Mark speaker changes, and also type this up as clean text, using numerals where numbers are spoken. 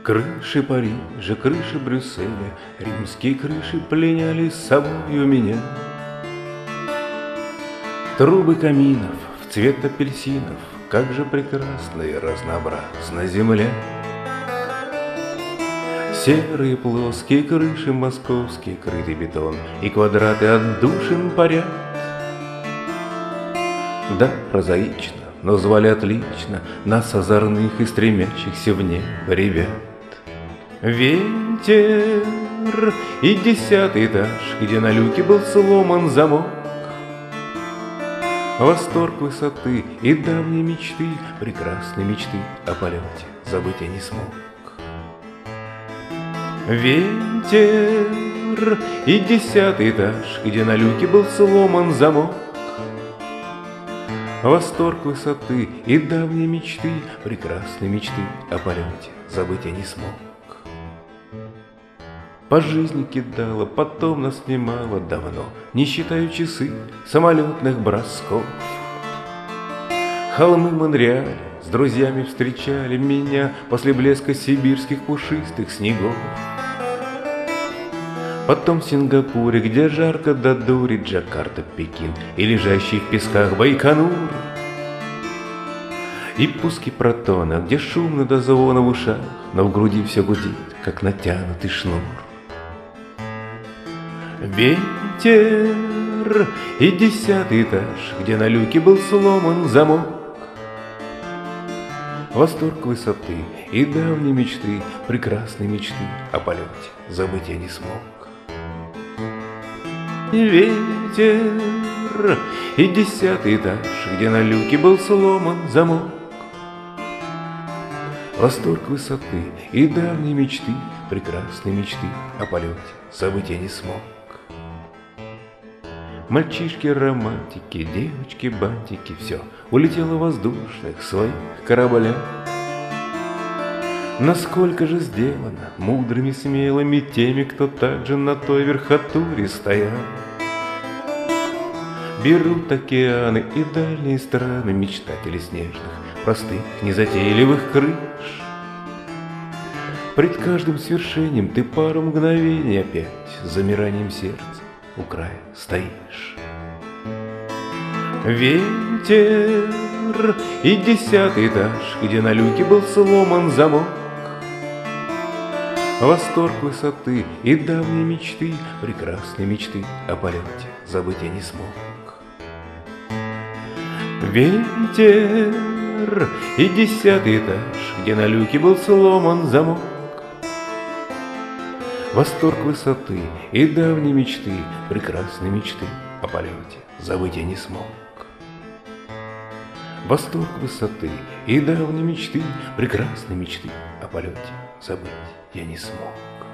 Speaker 1: Крыши Парижа, крыши Брюсселя, римские крыши пленяли с собою меня. Трубы каминов в цвет апельсинов, как же прекрасна и разнообразна земля. Серые плоские крыши московские, крытый бетон и квадраты отдушин парят. Да, прозаично, но звали отлично нас, озорных и стремящихся в небо ребят. Ветер и 10-й этаж, где на люке был сломан замок. Восторг высоты и давней мечты, прекрасной мечты о полете забыть я не смог. Ветер и 10-й этаж, где на люке был сломан замок. Восторг высоты и давней мечты, прекрасной мечты о полете забыть я не смог. По жизни кидала, потом нас снимала давно, не считаю часы самолетных бросков. Холмы Монреаля с друзьями встречали меня после блеска сибирских пушистых снегов. Потом в Сингапуре, где жарко до дури, Джакарта, Пекин и лежащий в песках Байконур. И пуски Протона, где шумно до звона в ушах, но в груди все гудит, как натянутый шнур. Ветер и 10-й этаж, где на люке был сломан замок. Восторг высоты и давней мечты, прекрасной мечты о полете забыть я не смог. Ветер и 10-й этаж, где на люке был сломан замок. Восторг высоты и давней мечты, прекрасной мечты о полете забыть я не смог. Мальчишки-романтики, девочки-бантики, все улетело в воздушных своих кораблях. Насколько же сделано мудрыми, смелыми теми, кто также на той верхотуре стоял. Берут океаны и дальние страны мечтателей снежных, простых, незатейливых крыш. Пред каждым свершением ты пару мгновений опять с замиранием сердца у края стоишь. Ветер и 10-й этаж, где на люке был сломан замок. Восторг высоты и давней мечты, прекрасной мечты о полете забыть я не смог. Ветер и 10-й этаж, где на люке был сломан замок. Восторг высоты и давней мечты, прекрасной мечты о полете забыть я не смог. Восторг высоты и давней мечты, прекрасной мечты о полете забыть я не смог.